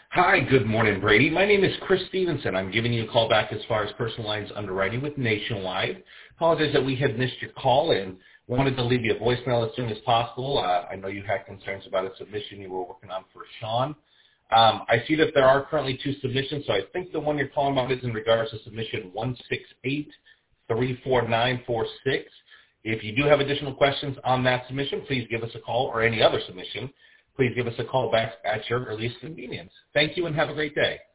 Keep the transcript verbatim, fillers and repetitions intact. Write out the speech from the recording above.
Hi, good morning, Brady. My name is Chris Stevenson. I'm giving you a call back as far as personal lines underwriting with Nationwide. Apologize that we had missed your call and wanted to leave you a voicemail as soon as possible. Uh, I know you had concerns about a submission you were working on for Sean. Um, I see that there are currently two submissions, so I think the one you're calling about is in regards to submission one six eight three four nine four six. If you do have additional questions on that submission, please give us a call, or any other submission. Please give us a call back at your earliest convenience. Thank you and have a great day.